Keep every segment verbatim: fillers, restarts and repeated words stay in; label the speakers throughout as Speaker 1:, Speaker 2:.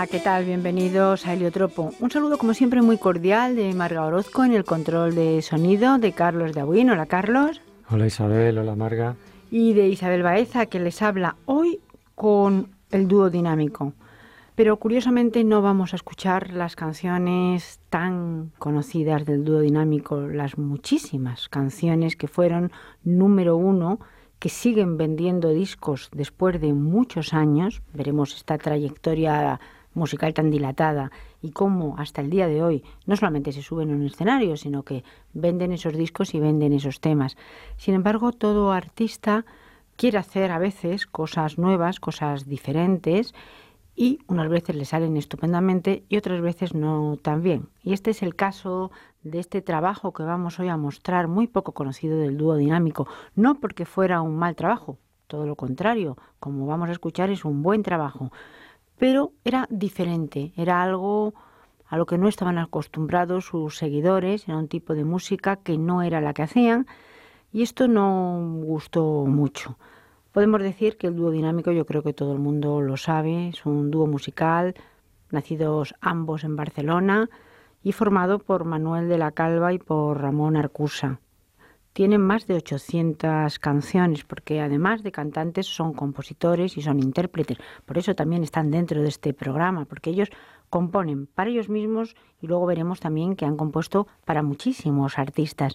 Speaker 1: ¿qué tal? Bienvenidos a Heliotropo. Un saludo como siempre muy cordial de Marga Orozco en el control de sonido, de Carlos de Abuín. Hola Carlos.
Speaker 2: Hola Isabel, hola Marga.
Speaker 1: Y de Isabel Baeza, que les habla hoy con el dúo dinámico. Pero curiosamente no vamos a escuchar las canciones tan conocidas del dúo dinámico, las muchísimas canciones que fueron número uno, que siguen vendiendo discos después de muchos años. Veremos esta trayectoria musical tan dilatada y cómo hasta el día de hoy no solamente se suben a un escenario, sino que venden esos discos y venden esos temas. Sin embargo, todo artista quiere hacer a veces cosas nuevas, cosas diferentes, y unas veces le salen estupendamente y otras veces no tan bien. Y este es el caso de este trabajo que vamos hoy a mostrar, muy poco conocido del dúo dinámico. No porque fuera un mal trabajo, todo lo contrario, como vamos a escuchar es un buen trabajo. Pero era diferente, era algo a lo que no estaban acostumbrados sus seguidores, era un tipo de música que no era la que hacían y esto no gustó mucho. Podemos decir que el dúo dinámico, yo creo que todo el mundo lo sabe, es un dúo musical, nacidos ambos en Barcelona y formado por Manuel de la Calva y por Ramón Arcusa. Tienen más de ochocientas canciones, porque además de cantantes son compositores y son intérpretes. Por eso también están dentro de este programa, porque ellos componen para ellos mismos y luego veremos también que han compuesto para muchísimos artistas.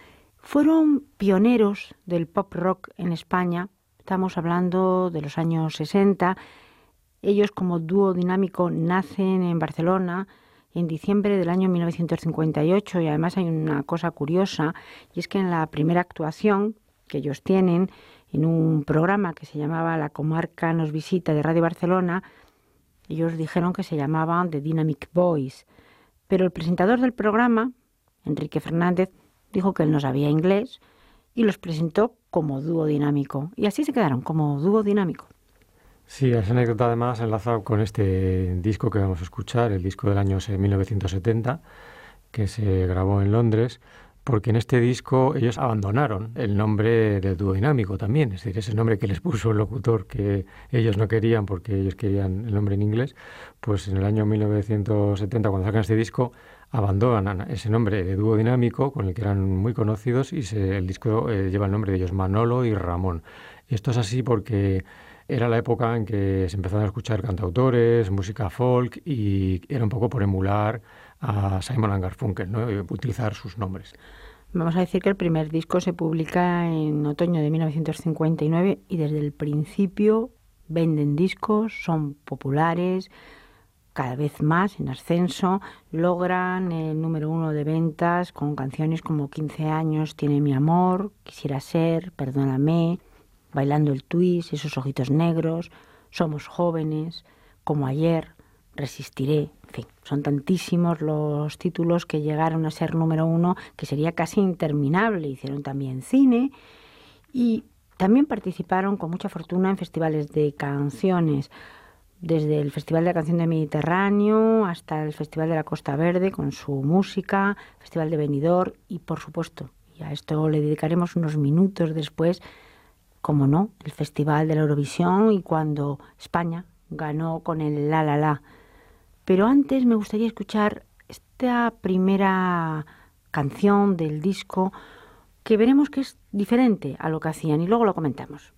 Speaker 1: Fueron pioneros del pop rock en España. Estamos hablando de los años sesenta. Ellos como dúo dinámico nacen en Barcelona en diciembre del año mil novecientos cincuenta y ocho y además hay una cosa curiosa y es que en la primera actuación que ellos tienen en un programa que se llamaba La Comarca nos visita de Radio Barcelona, ellos dijeron que se llamaban The Dynamic Boys, pero el presentador del programa, Enrique Fernández, dijo que él no sabía inglés y los presentó como dúo dinámico y así se quedaron como dúo dinámico.
Speaker 2: Sí, esa anécdota además enlaza con este disco que vamos a escuchar, el disco del año mil novecientos setenta, que se grabó en Londres, porque en este disco ellos abandonaron el nombre del dúo dinámico también, es decir, ese nombre que les puso el locutor que ellos no querían porque ellos querían el nombre en inglés, pues en el año mil novecientos setenta, cuando sacan este disco, abandonan ese nombre de dúo dinámico con el que eran muy conocidos y se, el disco eh, lleva el nombre de ellos, Manolo y Ramón. Y esto es así porque era la época en que se empezaron a escuchar cantautores, música folk y era un poco por emular a Simon and Garfunkel, ¿no? Y utilizar sus nombres.
Speaker 1: Vamos a decir que el primer disco se publica en otoño de mil novecientos cincuenta y nueve y desde el principio venden discos, son populares, cada vez más en ascenso, logran el número uno de ventas con canciones como quince años, Tiene mi amor, Quisiera ser, Perdóname, Bailando el twist, Esos ojitos negros, Somos jóvenes, Como ayer, Resistiré, en fin, son tantísimos los títulos que llegaron a ser número uno que sería casi interminable. Hicieron también cine y también participaron con mucha fortuna en festivales de canciones, desde el Festival de la Canción del Mediterráneo hasta el Festival de la Costa Verde con su música, Festival de Benidorm y por supuesto, y a esto le dedicaremos unos minutos después, como no, el Festival de la Eurovisión y cuando España ganó con el La La La. Pero antes me gustaría escuchar esta primera canción del disco que veremos que es diferente a lo que hacían y luego lo comentamos.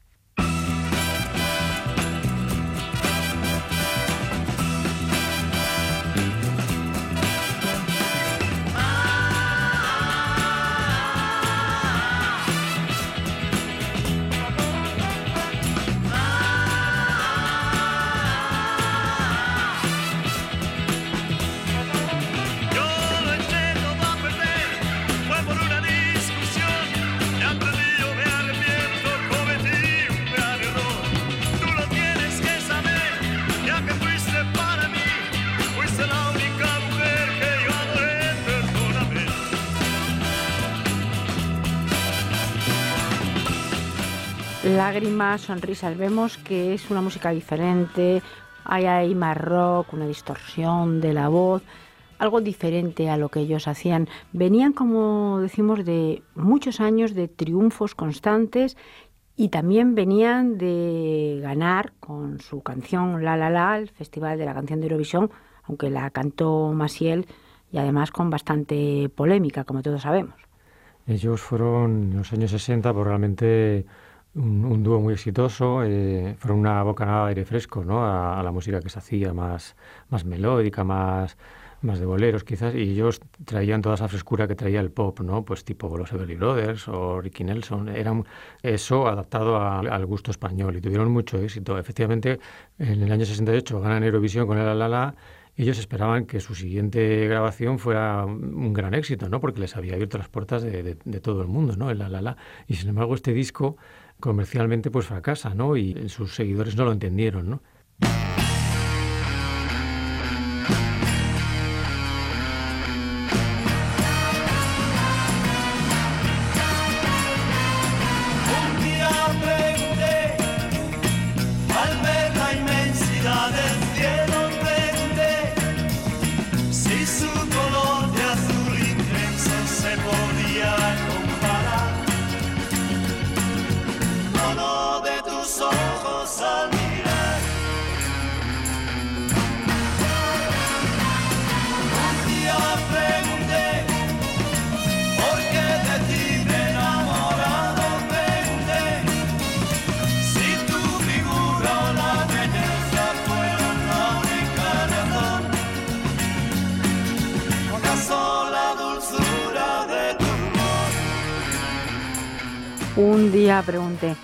Speaker 1: Lágrimas, sonrisas, vemos que es una música diferente, hay ahí más rock, una distorsión de la voz, algo diferente a lo que ellos hacían. Venían, como decimos, de muchos años de triunfos constantes Y también venían de ganar con su canción La La La el Festival de la Canción de Eurovisión, aunque la cantó Maciel y además con bastante polémica, como todos sabemos.
Speaker 2: Ellos fueron en los años sesenta, pues realmente un, un dúo muy exitoso, eh, fueron una bocanada de aire fresco, ¿no? a, a la música que se hacía, más, más melódica, más, más de boleros quizás, y ellos traían toda esa frescura que traía el pop, ¿no? Pues tipo los Everly Brothers o Ricky Nelson, eran eso adaptado a, al gusto español y tuvieron mucho éxito. Efectivamente, en el año sesenta y ocho ganan Eurovisión con el La La La. Ellos esperaban que su siguiente grabación fuera un gran éxito, ¿no? Porque les había abierto las puertas de, de, de todo el mundo, ¿no? El La La La. Y sin embargo este disco comercialmente pues fracasa, ¿no? Y sus seguidores no lo entendieron, ¿no?
Speaker 1: Un día pregunté,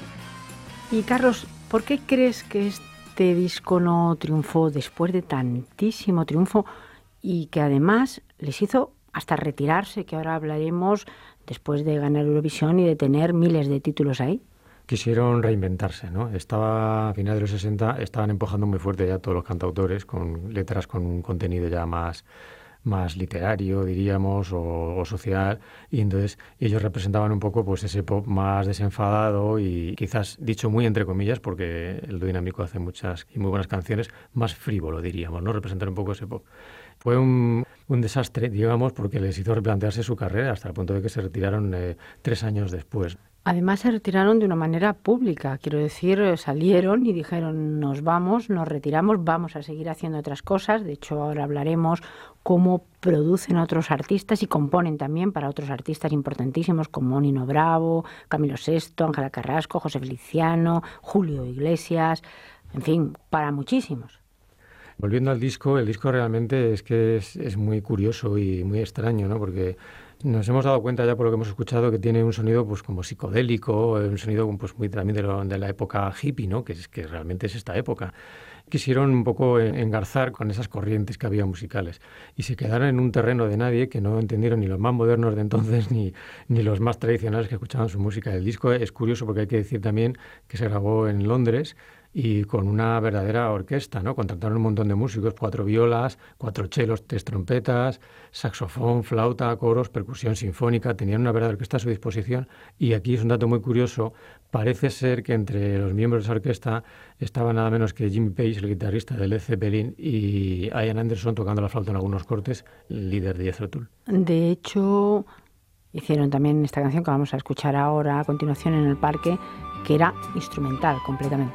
Speaker 1: y Carlos, ¿por qué crees que este disco no triunfó después de tantísimo triunfo y que además les hizo hasta retirarse, que ahora hablaremos después de ganar Eurovisión y de tener miles de títulos ahí?
Speaker 2: Quisieron reinventarse, ¿no? Estaba a finales de los sesenta, estaban empujando muy fuerte ya todos los cantautores con letras con un contenido ya más más literario, diríamos, o, o social, y entonces ellos representaban un poco pues ese pop más desenfadado y quizás, dicho muy entre comillas, porque el dúo dinámico hace muchas y muy buenas canciones, más frívolo, diríamos, ¿no? Representar un poco ese pop. Fue un, un desastre, digamos, porque les hizo replantearse su carrera hasta el punto de que se retiraron eh, tres años después.
Speaker 1: Además se retiraron de una manera pública, quiero decir, salieron y dijeron nos vamos, nos retiramos, vamos a seguir haciendo otras cosas. De hecho, ahora hablaremos cómo producen otros artistas y componen también para otros artistas importantísimos como Nino Bravo, Camilo Sesto, Ángela Carrasco, José Feliciano, Julio Iglesias, en fin, para muchísimos.
Speaker 2: Volviendo al disco, el disco realmente es que es, es muy curioso y muy extraño, ¿no? Porque nos hemos dado cuenta ya por lo que hemos escuchado que tiene un sonido pues como psicodélico, un sonido pues muy también de, lo, de la época hippie, ¿no? Que es que realmente es esta época. Quisieron un poco engarzar con esas corrientes que había musicales y se quedaron en un terreno de nadie que no entendieron ni los más modernos de entonces ni, ni los más tradicionales que escuchaban su música. El disco es curioso porque hay que decir también que se grabó en Londres y con una verdadera orquesta, ¿no? Contrataron un montón de músicos, cuatro violas, cuatro chelos, tres trompetas, saxofón, flauta, coros, percusión sinfónica, tenían una verdadera orquesta a su disposición y aquí es un dato muy curioso, parece ser que entre los miembros de esa orquesta estaba nada menos que Jimmy Page, el guitarrista de Led Zeppelin, y Ian Anderson tocando la flauta en algunos cortes, líder de Jethro Tull.
Speaker 1: De hecho, hicieron también esta canción que vamos a escuchar ahora a continuación en el parque, que era instrumental completamente.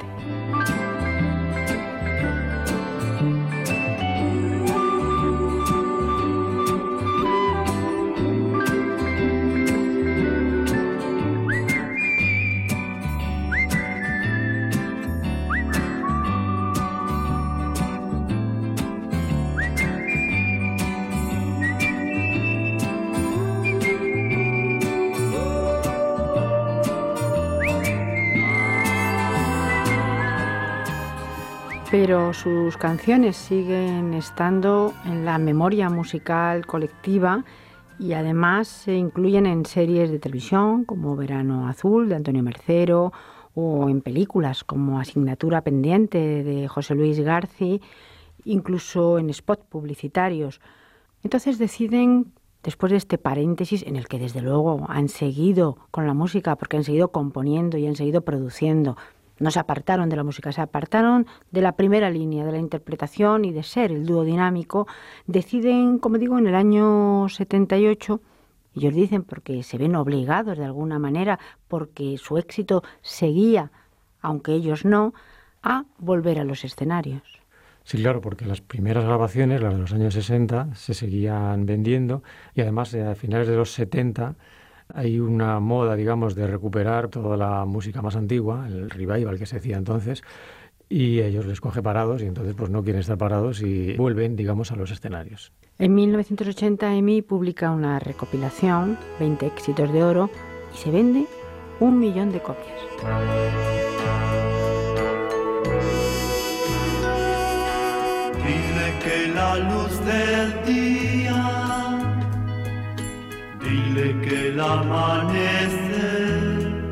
Speaker 1: Pero sus canciones siguen estando en la memoria musical colectiva y además se incluyen en series de televisión como Verano Azul de Antonio Mercero o en películas como Asignatura Pendiente de José Luis García, incluso en spots publicitarios. Entonces deciden, después de este paréntesis en el que desde luego han seguido con la música porque han seguido componiendo y han seguido produciendo, no se apartaron de la música, se apartaron de la primera línea, de la interpretación y de ser el dúo dinámico. Deciden, como digo, en el año setenta y ocho Ellos dicen porque se ven obligados de alguna manera, porque su éxito seguía, aunque ellos no, a volver a los escenarios.
Speaker 2: Sí, claro, porque las primeras grabaciones, las de los años sesenta, se seguían vendiendo y además a finales de los setenta hay una moda, digamos, de recuperar toda la música más antigua, el revival que se hacía entonces, y ellos les coge parados y entonces pues no quieren estar parados y vuelven, digamos, a los escenarios.
Speaker 1: En mil novecientos ochenta E M I publica una recopilación, veinte éxitos de oro, y se vende un millón de copias.
Speaker 3: Dile que la luz del día, dile que el amanecer,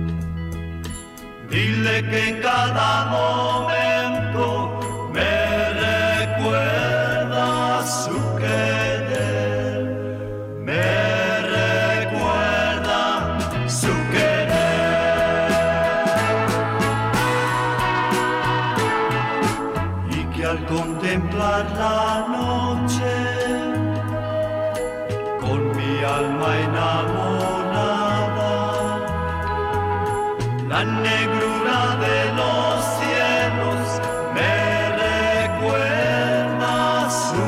Speaker 3: dile que en cada momento me recuerda su querer, me recuerda su querer, y que al contemplar la noche con mi alma enamorada, la negrura de los cielos me recuerda su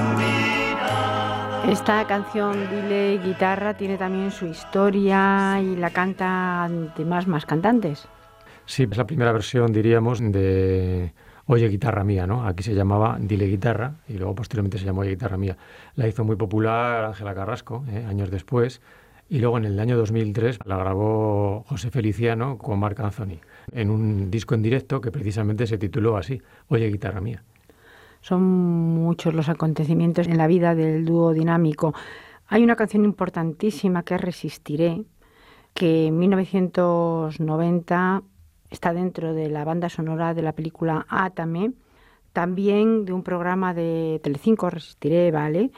Speaker 3: mirada.
Speaker 1: Esta canción, Dile Guitarra, tiene también su historia y la canta además más cantantes.
Speaker 2: Sí, es la primera versión, diríamos, de Oye Guitarra Mía, ¿no? Aquí se llamaba Dile Guitarra y luego posteriormente se llamó Oye Guitarra Mía. La hizo muy popular Ángela Carrasco, ¿eh? años después, y luego en el año dos mil tres la grabó José Feliciano con Marc Anthony en un disco en directo que precisamente se tituló así, Oye Guitarra Mía.
Speaker 1: Son muchos los acontecimientos en la vida del dúo dinámico. Hay una canción importantísima que es Resistiré, que en mil novecientos noventa está dentro de la banda sonora de la película Átame, también de un programa de Telecinco, Resistiré, ¿vale?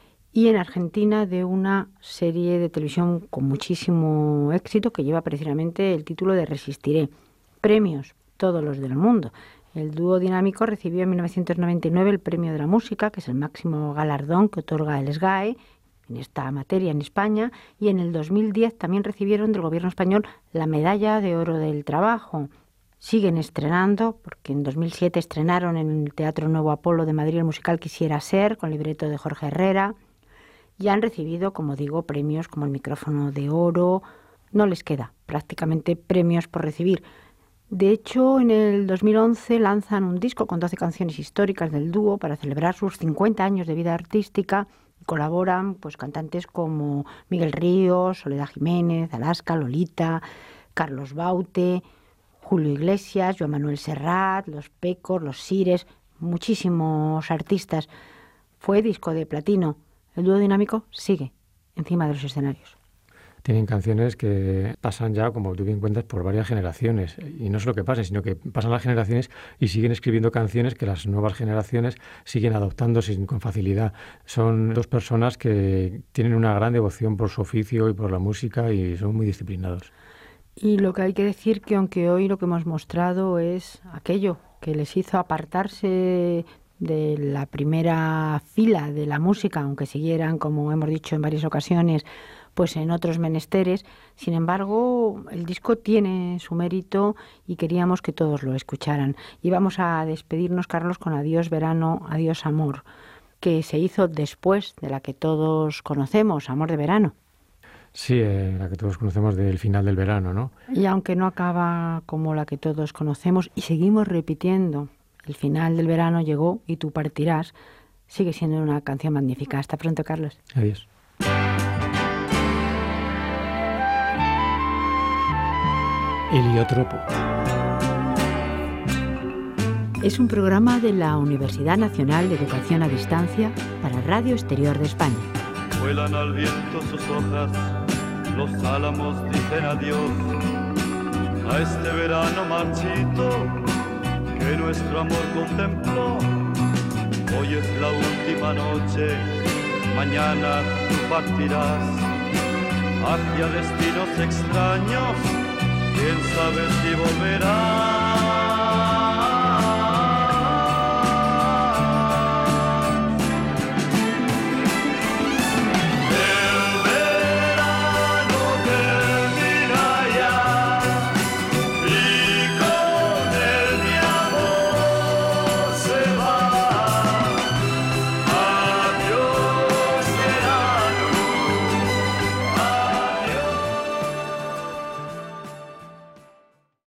Speaker 1: Y en Argentina de una serie de televisión con muchísimo éxito que lleva precisamente el título de Resistiré. Premios, todos los del mundo. El dúo dinámico recibió en mil novecientos noventa y nueve el Premio de la Música, que es el máximo galardón que otorga el SGAE en esta materia en España, y en el dos mil diez también recibieron del gobierno español la Medalla de Oro del Trabajo. Siguen estrenando, porque en dos mil siete estrenaron en el Teatro Nuevo Apolo de Madrid el musical Quisiera Ser, con libreto de Jorge Herrera, y han recibido, como digo, premios como el Micrófono de Oro. No les queda prácticamente premios por recibir. De hecho, en el dos mil once lanzan un disco con doce canciones históricas del dúo para celebrar sus cincuenta años de vida artística. Colaboran pues cantantes como Miguel Ríos, Soledad Jiménez, Alaska, Lolita, Carlos Baute, Julio Iglesias, Joan Manuel Serrat, Los Pecos, Los Sires, muchísimos artistas. Fue disco de platino. El dúo dinámico sigue encima de los escenarios.
Speaker 2: Tienen canciones que pasan ya, como tú bien cuentas, por varias generaciones. Y no solo que pasen, sino que pasan las generaciones y siguen escribiendo canciones que las nuevas generaciones siguen adoptando sin, con facilidad. Son dos personas que tienen una gran devoción por su oficio y por la música y son muy disciplinados.
Speaker 1: Y lo que hay que decir que aunque hoy lo que hemos mostrado es aquello que les hizo apartarse de la primera fila de la música, aunque siguieran, como hemos dicho en varias ocasiones, pues en otros menesteres. Sin embargo, el disco tiene su mérito y queríamos que todos lo escucharan. Y vamos a despedirnos, Carlos, con Adiós Verano, Adiós Amor, que se hizo después de la que todos conocemos, Amor de Verano.
Speaker 2: Sí, eh, la que todos conocemos del final del verano, ¿no?
Speaker 1: Y aunque no acaba como la que todos conocemos y seguimos repitiendo, el final del verano llegó y tú partirás, sigue siendo una canción magnífica. Hasta pronto, Carlos.
Speaker 2: Adiós. Heliotropo.
Speaker 1: Es un programa de la Universidad Nacional de Educación a Distancia para Radio Exterior de España.
Speaker 3: Vuelan al viento sus hojas, los álamos dicen adiós a este verano marchito que nuestro amor contempló. Hoy es la última noche, mañana tú partirás hacia destinos extraños. Quién sabe si volverás.